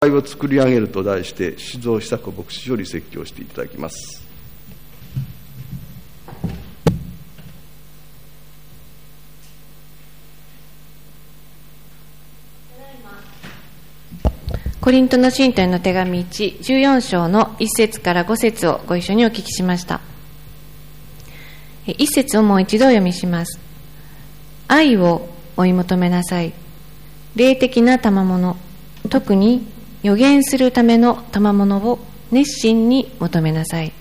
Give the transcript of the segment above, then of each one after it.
会を作り上げると題して、志蔵久子牧師より説教していただきます。 コリントの信徒への手紙1、14章の1節から5節をご一緒にお聞きしました。1節をもう一度お読みします。愛を追い求めなさい。霊的な賜物、特に予言するための賜物を熱心に求めなさい。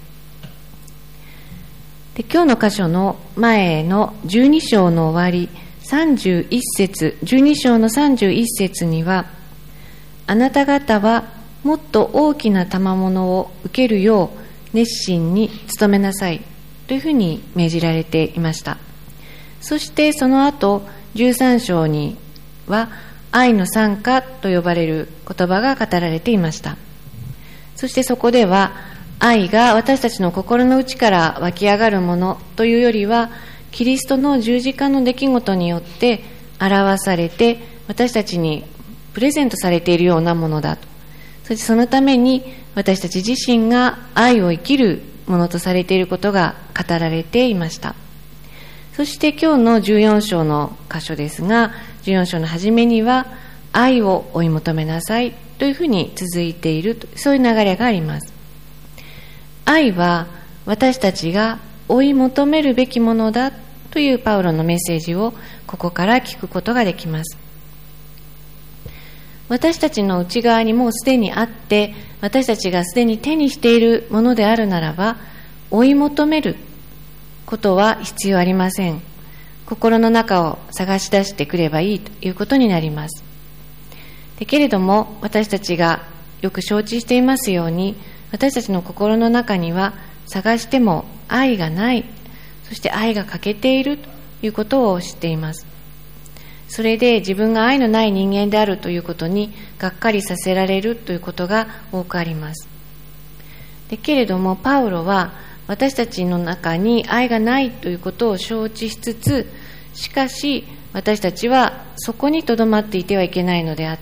で、今日の箇所の前の12章の終わり、31節、12章の31節には、あなた方はもっと大きな賜物を受けるよう熱心に努めなさいというふうに命じられていました。そしてその後13章には愛の賛歌と呼ばれる言葉が語られていました。そしてそこでは愛が私たちの心の内から湧き上がるものというよりは、キリストの十字架の出来事によって表されて私たちにプレゼントされているようなものだと。そしてそのために私たち自身が愛を生きるものとされていることが語られていました。そして今日の14章の箇所ですが、14章の初めには愛を追い求めなさいというふうに続いている、そういう流れがあります。愛は私たちが追い求めるべきものだというパウロのメッセージをここから聞くことができます。私たちの内側にもうすでにあって、私たちがすでに手にしているものであるならば、追い求めることは必要ありません。心の中を探し出してくればいいということになります。けれども、私たちがよく承知していますように、私たちの心の中には探しても愛がない、そして愛が欠けているということを知っています。それで自分が愛のない人間であるということにがっかりさせられるということが多くあります。けれどもパウロは私たちの中に愛がないということを承知しつつ、しかし私たちはそこにとどまっていてはいけないのであって、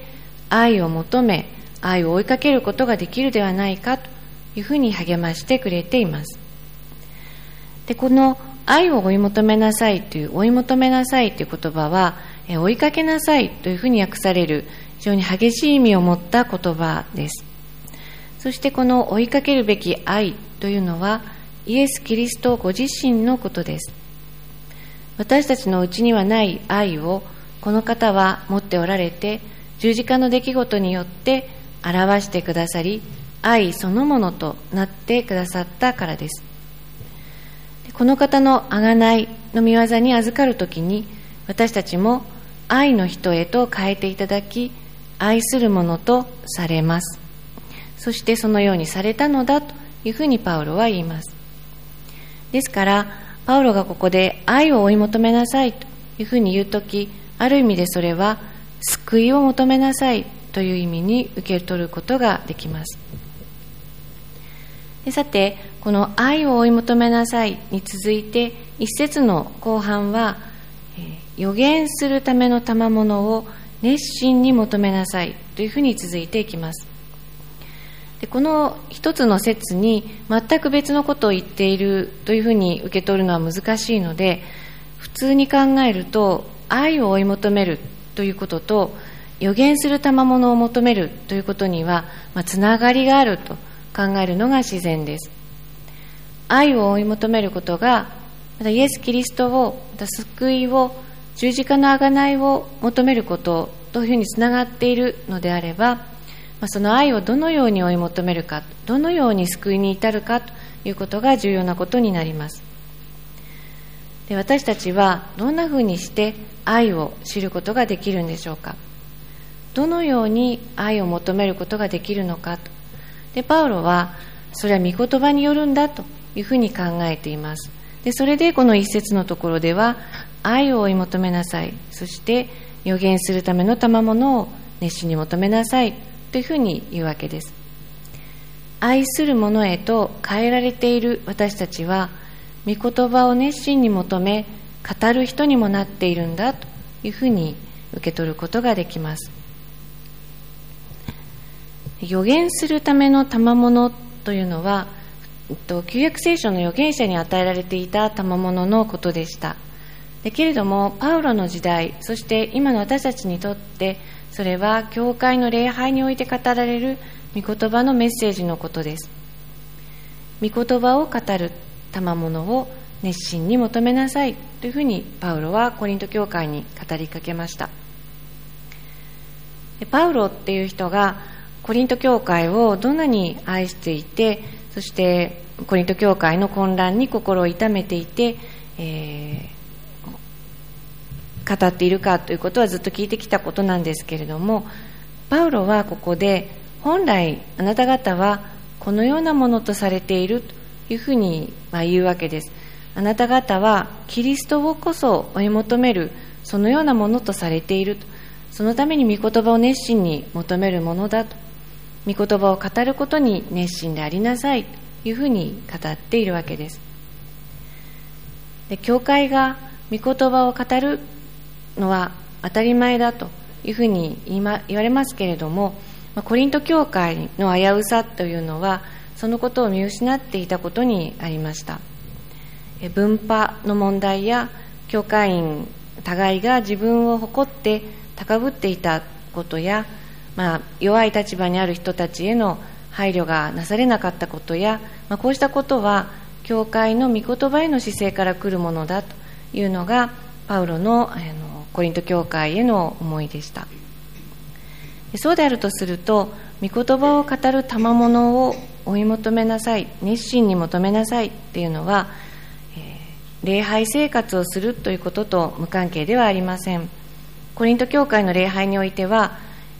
愛を求め愛を追いかけることができるではないかというふうに励ましてくれています。で、この愛を追い求めなさいという追い求めなさいという言葉は、追いかけなさいというふうに訳される非常に激しい意味を持った言葉です。そしてこの追いかけるべき愛というのはイエス・キリストご自身のことです。私たちのうちにはない愛をこの方は持っておられて、十字架の出来事によって表してくださり、愛そのものとなってくださったからです。この方の贖いの御業に預かるときに、私たちも愛の人へと変えていただき、愛するものとされます。そしてそのようにされたのだというふうにパウロは言います。ですから、パウロがここで愛を追い求めなさいというふうに言うとき、ある意味でそれは救いを求めなさいという意味に受け取ることができます。さて、この愛を追い求めなさいに続いて一節の後半は、予言するための賜物を熱心に求めなさいというふうに続いていきます。で、この一つの節に全く別のことを言っているというふうに受け取るのは難しいので、普通に考えると愛を追い求めるということと予言する賜物を求めるということには、つながりがあると考えるのが自然です。愛を追い求めることが、またイエス・キリストを、また救いを、十字架の贖いを求めることというふうにつながっているのであれば、その愛をどのように追い求めるか、どのように救いに至るかということが重要なことになります。で、私たちはどんなふうにして愛を知ることができるんでしょうか。どのように愛を求めることができるのかと。で、パウロはそれは御言葉によるんだというふうに考えています。で、それでこの一節のところでは愛を追い求めなさい、そして予言するための賜物を熱心に求めなさいというふうに言うわけです。愛する者へと変えられている私たちは、御言葉を熱心に求め語る人にもなっているんだというふうに受け取ることができます。 預言するための賜物というのは、旧約聖書の預言者に与えられていた賜物のことでした。だけれども、パウロの時代、そして今の私たちにとって、それは教会の礼拝において語られる御言葉のメッセージのことです。御言葉を語る賜物を熱心に求めなさいというふうにパウロはコリント教会に語りかけました。パウロっていう人がコリント教会をどんなに愛していて、そしてコリント教会の混乱に心を痛めていて、語っているかということはずっと聞いてきたことなんですけれども、パウロはここで本来あなた方はこのようなものとされているというふうに言うわけです。あなた方はキリストをこそ追い求めるそのようなものとされていると、そのために御言葉を熱心に求めるものだと、御言葉を語ることに熱心でありなさいというふうに語っているわけです。で、教会が御言葉を語るのは当たり前だというふうに言われますけれども、コリント教会の危うさというのはそのことを見失っていたことにありました。分派の問題や教会員互いが自分を誇って高ぶっていたことや、弱い立場にある人たちへの配慮がなされなかったことや、こうしたことは教会の御言葉への姿勢から来るものだというのがパウロのコリント教会への思いでした。そうであるとすると、御言葉を語る賜物を追い求めなさい、熱心に求めなさいっていうのは、礼拝生活をするということと無関係ではありません。コリント教会の礼拝においては、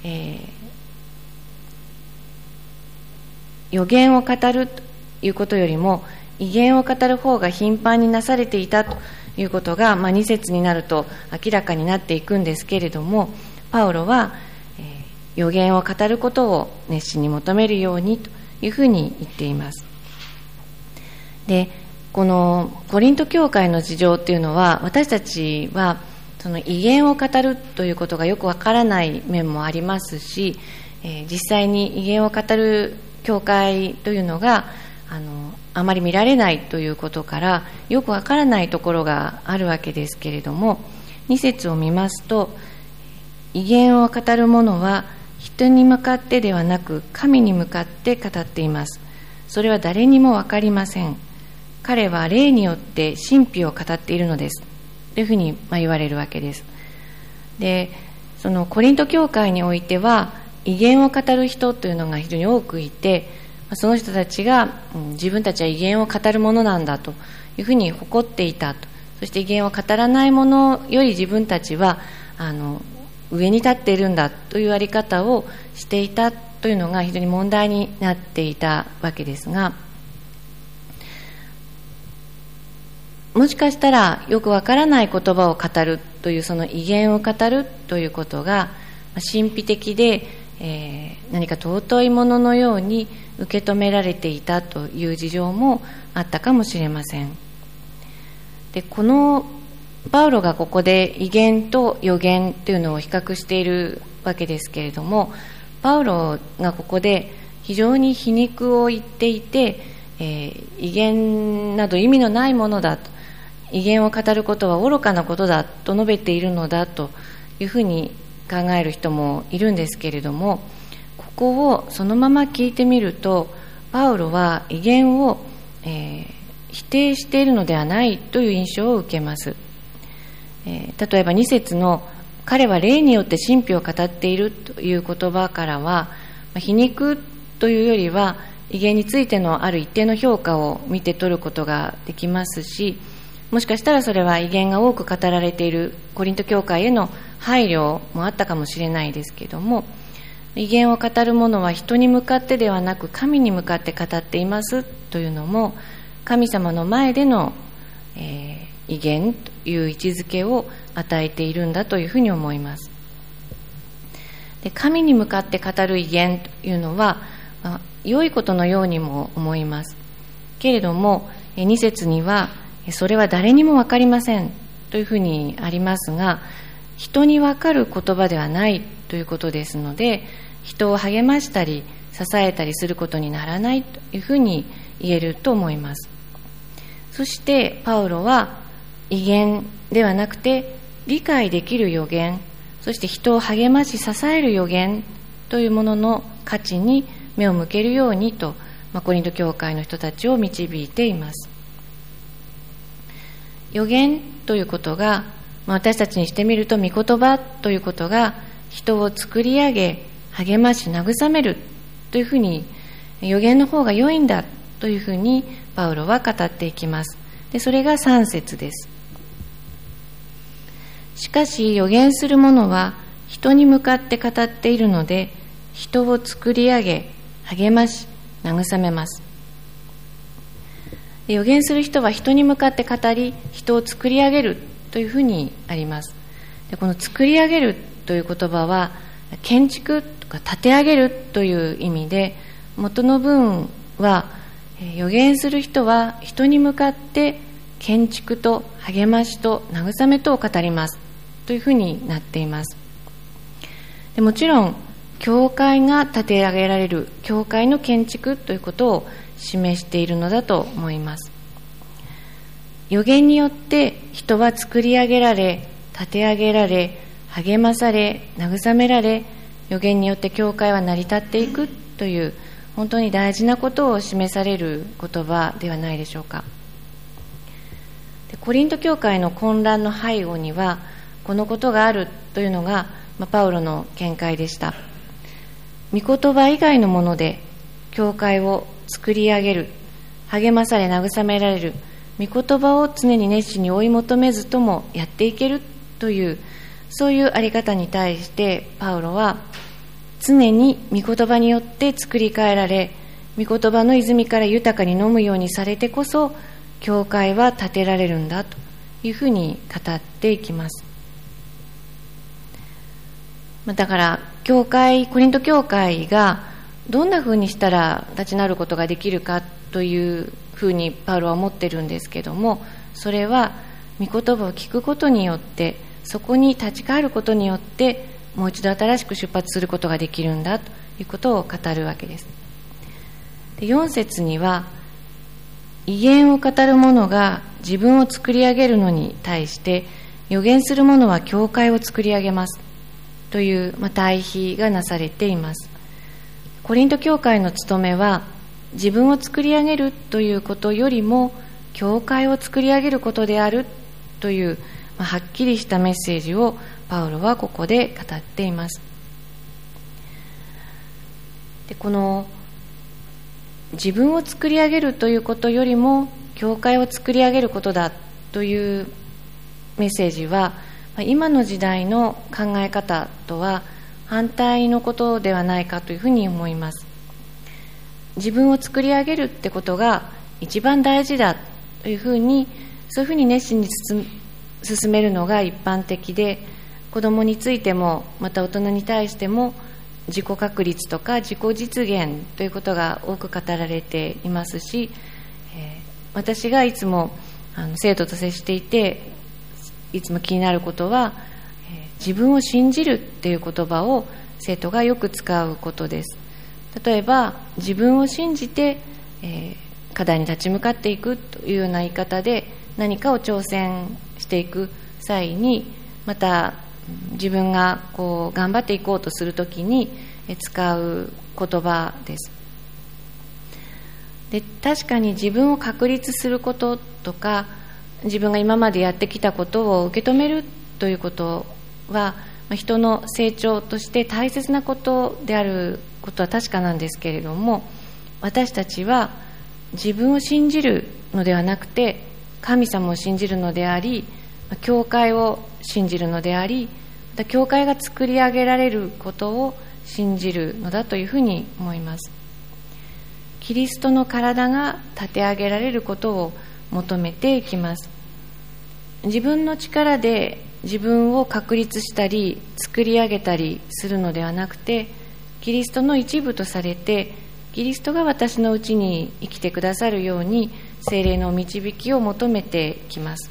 預言を語るということよりも異言を語る方が頻繁になされていたということが、2節になると明らかになっていくんですけれども、パウロは、預言を語ることを熱心に求めるようにというふうに言っています。で、このコリント教会の事情っていうのは、私たちはその異言を語るということがよくわからない面もありますし、実際に異言を語る教会というのがあまり見られないということからよくわからないところがあるわけですけれども、2節を見ますと、異言を語る者は人に向かってではなく神に向かって語っています。それは誰にもわかりません。彼は霊によって神秘を語っているのですというふうに言われるわけです。で、そのコリント教会においては異言を語る人というのが非常に多くいて、その人たちが自分たちは異言を語るものなんだというふうに誇っていたと。そして異言を語らないものより自分たちは上に立っているんだというあり方をしていたというのが非常に問題になっていたわけですが、もしかしたらよくわからない言葉を語るという、その異言を語るということが神秘的で、何か尊いもののように受け止められていたという事情もあったかもしれません。で、このパウロがここで異言と預言というのを比較しているわけですけれども、パウロがここで非常に皮肉を言っていて、異言など意味のないものだと、異言を語ることは愚かなことだと述べているのだというふうに考える人もいるんですけれども、ここをそのまま聞いてみると、パウロは異言を、否定しているのではないという印象を受けます。例えば2節の彼は霊によって神秘を語っているという言葉からは、皮肉というよりは異言についてのある一定の評価を見て取ることができますし、もしかしたらそれは異言が多く語られているコリント教会への配慮もあったかもしれないですけれども、異言を語る者は人に向かってではなく神に向かって語っていますというのも、神様の前での、異言という位置づけを与えているんだというふうに思います。で、神に向かって語る異言というのは、良いことのようにも思いますけれども、2節にはそれは誰にも分かりませんというふうにありますが、人に分かる言葉ではないということですので、人を励ましたり支えたりすることにならないというふうに言えると思います。そしてパウロは異言ではなくて理解できる預言、そして人を励まし支える預言というものの価値に目を向けるようにと、コリント教会の人たちを導いています。預言ということが、私たちにしてみると御言葉ということが人を作り上げ励まし慰めるというふうに、預言の方が良いんだというふうにパウロは語っていきます。でそれが3節です。しかし預言する者は人に向かって語っているので、人を作り上げ励まし慰めます。預言する人は人に向かって語り人を作り上げるというふうにあります。でこの作り上げるという言葉は建築とか建て上げるという意味で、元の文は預言する人は人に向かって建築と励ましと慰めとを語りますというふうになっています。でもちろん教会が建て上げられる、教会の建築ということを示しているのだと思います。預言によって人は作り上げられ、建て上げられ、励まされ、慰められ、預言によって教会は成り立っていくという本当に大事なことを示される言葉ではないでしょうか。でコリント教会の混乱の背後にはこのことがあるというのが、パウロの見解でした。御言葉以外のもので教会を作り上げる、励まされ慰められる御言葉を常に熱心に追い求めずともやっていけるという、そういうあり方に対してパウロは常に御言葉によって作り変えられ、御言葉の泉から豊かに飲むようにされてこそ教会は建てられるんだというふうに語っていきます。だからコリント教会がどんなふうにしたら立ち直ることができるかというふうにパウロは思っているんですけども、それは御言葉を聞くことによって、そこに立ち返ることによってもう一度新しく出発することができるんだということを語るわけです。で4節には、異言を語る者が自分を作り上げるのに対して預言する者は教会を作り上げますという、対比がなされています。コリント教会の務めは自分を作り上げるということよりも教会を作り上げることであるという、はっきりしたメッセージをパウロはここで語っています。でこの自分を作り上げるということよりも教会を作り上げることだというメッセージは、今の時代の考え方とは反対のことではないかというふうに思います。自分を作り上げるってことが一番大事だというふうに、そういうふうに熱心に進めるのが一般的で、子供についてもまた大人に対しても自己確立とか自己実現ということが多く語られていますし、私がいつも生徒と接していていつも気になることは、自分を信じるっていう言葉を生徒がよく使うことです。例えば自分を信じて、課題に立ち向かっていくというような言い方で何かを挑戦していく際に、また自分が頑張っていこうとするときに使う言葉です。で確かに自分を確立することとか、自分が今までやってきたことを受け止めるということは、人の成長として大切なことであることは確かなんですけれども、私たちは自分を信じるのではなくて神様を信じるのであり、教会を信じるのであり、また教会が作り上げられることを信じるのだというふうに思います。キリストの体が立て上げられることを求めていきます。自分の力で自分を確立したり作り上げたりするのではなくて、キリストの一部とされて、キリストが私のうちに生きてくださるように聖霊の導きを求めてきます。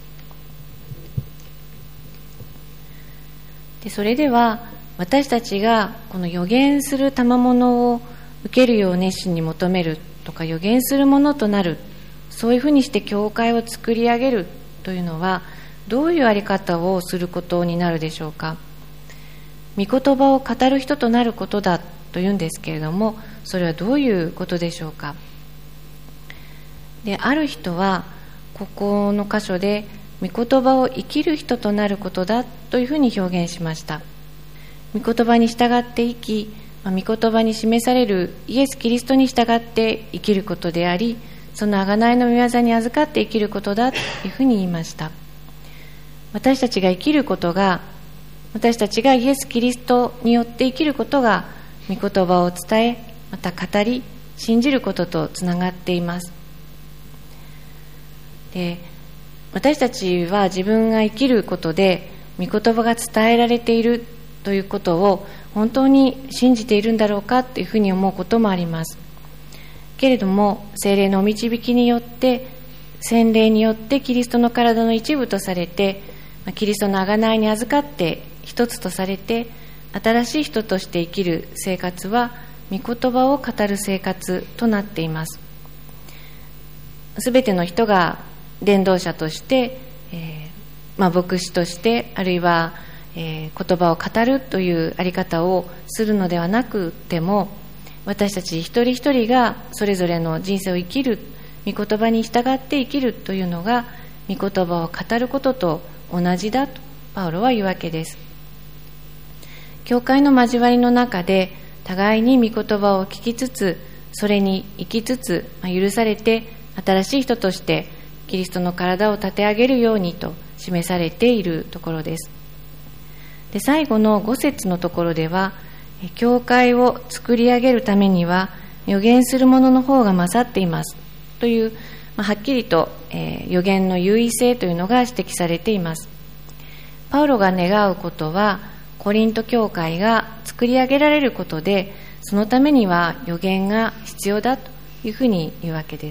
でそれでは私たちがこの預言する賜物を受けるよう熱心に求めるとか予言するものとなる、そういうふうにして教会を作り上げるというのはどういうあり方をすることになるでしょうか。御言葉を語る人となることだというんですけれども、それはどういうことでしょうか。で、ある人はここの箇所で御言葉を生きる人となることだというふうに表現しました。御言葉に従って生き、御言葉に示されるイエス・キリストに従って生きることであり、その贖いの御業に預かって生きることだというふうに言いました。私たちが生きることが、私たちがイエス・キリストによって生きることが、御言葉を伝え、また語り、信じることとつながっています。で、私たちは自分が生きることで御言葉が伝えられているということを本当に信じているんだろうかというふうに思うこともあります。けれども聖霊のお導きによって、洗礼によってキリストの体の一部とされて、キリストの贖いに預かって一つとされて、新しい人として生きる生活は御言葉を語る生活となっています。すべての人が伝道者として、牧師として、あるいは、言葉を語るというあり方をするのではなくても、私たち一人一人がそれぞれの人生を生きる、御言葉に従って生きるというのが御言葉を語ることと同じだとパウロは言うわけです。教会の交わりの中で互いに御言葉を聞きつつ、それに生きつつ、許されて新しい人としてキリストの体を立て上げるようにと示されているところです。で、最後の5節のところでは、教会を作り上げるためには預言するものの方が勝っていますという、はっきりと、預言の優位性というのが指摘されています。パウロが願うことは、コリント教会が作り上げられることで、そのためには預言が必要だというふうに言うわけです。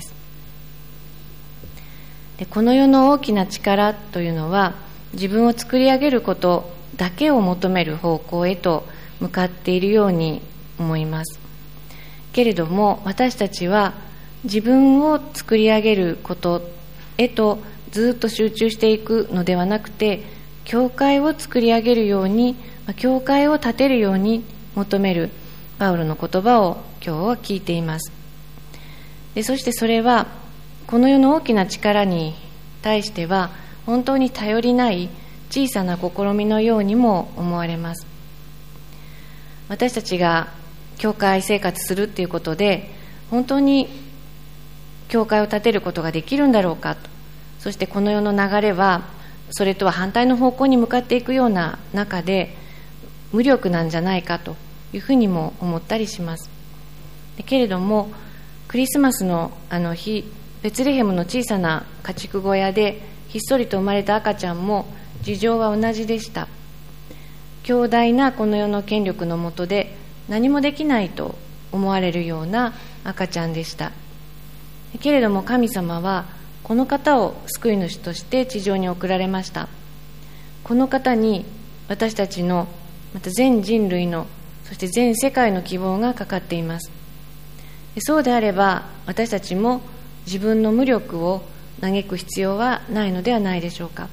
で、この世の大きな力というのは、自分を作り上げることだけを求める方向へと向かっているように思います。けれども私たちは自分を作り上げることへとずっと集中していくのではなくて、教会を作り上げるように、教会を建てるように求めるパウロの言葉を今日は聞いています。で、そしてそれはこの世の大きな力に対しては本当に頼りない小さな試みのようにも思われます。私たちが教会生活するっていうことで本当に教会を建てることができるんだろうかと、そしてこの世の流れはそれとは反対の方向に向かっていくような中で無力なんじゃないかというふうにも思ったりします。けれどもクリスマスの日、ベツレヘムの小さな家畜小屋でひっそりと生まれた赤ちゃんも事情は同じでした。強大なこの世の権力の下で何もできないと思われるような赤ちゃんでした。けれども神様はこの方を救い主として地上に送られました。この方に私たちの、また全人類の、そして全世界の希望がかかっています。そうであれば私たちも自分の無力を嘆く必要はないのではないでしょうか。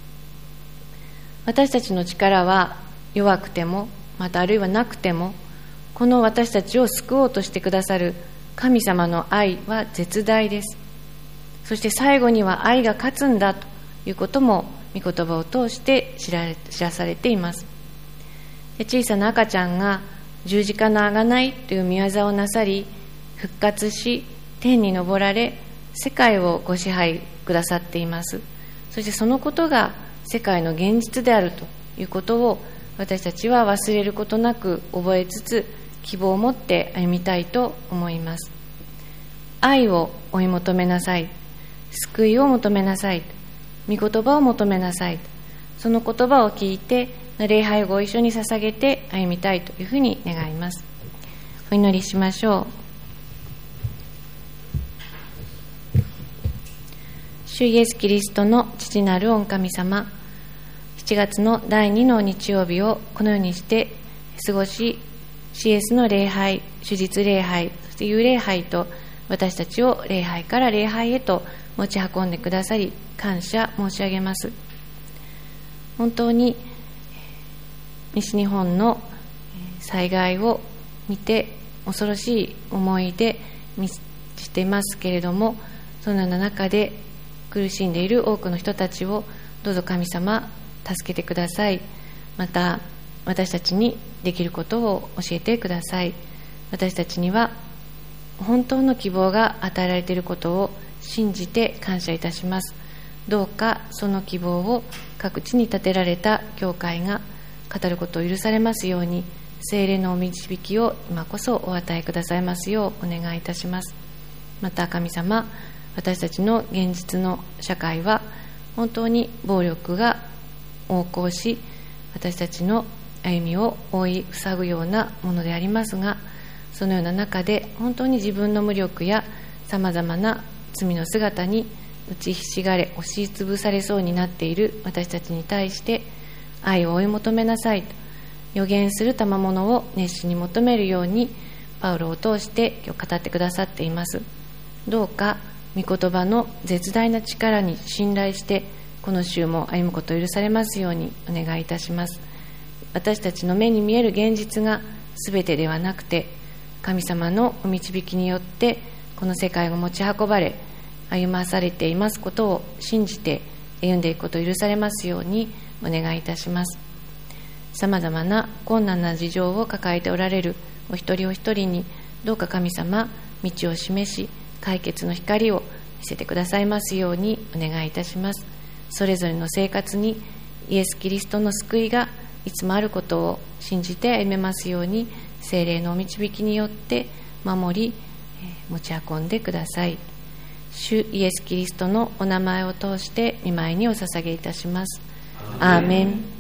私たちの力は弱くても、またあるいはなくても、この私たちを救おうとしてくださる神様の愛は絶大です。そして最後には愛が勝つんだということも御言葉を通して知らされています。で、小さな赤ちゃんが十字架の贖いという御業をなさり、復活し天に昇られ世界をご支配くださっています。そしてそのことが世界の現実であるということを私たちは忘れることなく覚えつつ、希望を持って歩みたいと思います。愛を追い求めなさい、救いを求めなさい、御言葉を求めなさい、その言葉を聞いて礼拝をご一緒に捧げて歩みたいというふうに願います。お祈りしましょう。主イエスキリストの父なる御神様、7月の第2の日曜日をこのようにして過ごし、CS の礼拝、 主日礼拝、そして幽礼拝と私たちを礼拝から礼拝へと持ち運んでくださり、感謝申し上げます。本当に西日本の災害を見て恐ろしい思いでしていますけれども、そのような中で苦しんでいる多くの人たちをどうぞ神様助けてください。また私たちにできることを教えてください。私たちには本当の希望が与えられていることを信じて感謝いたします。どうかその希望を各地に建てられた教会が語ることを許されますように、聖霊のお導きを今こそお与えくださいますようお願いいたします。また神様、私たちの現実の社会は本当に暴力が横行し、私たちの歩みを覆い塞ぐようなものでありますが、そのような中で本当に自分の無力やさまざまな罪の姿に打ちひしがれ押しつぶされそうになっている私たちに対して愛を追い求めなさいと予言する賜物を熱心に求めるようにパウロを通して今日語ってくださっています。どうか御言葉の絶大な力に信頼してこの週も歩むことを許されますようにお願いいたします。私たちの目に見える現実が全てではなくて、神様のお導きによってこの世界が持ち運ばれ歩まされていますことを信じて歩んでいくことを許されますようにお願いいたします。さまざまな困難な事情を抱えておられるお一人お一人にどうか神様道を示し、解決の光を見せてくださいますようにお願いいたします。それぞれの生活にイエス・キリストの救いがいつもあることを信じて歩めますように、聖霊のお導きによって守り持ち運んでください。主イエス・キリストのお名前を通して御前にお捧げいたします。アーメン。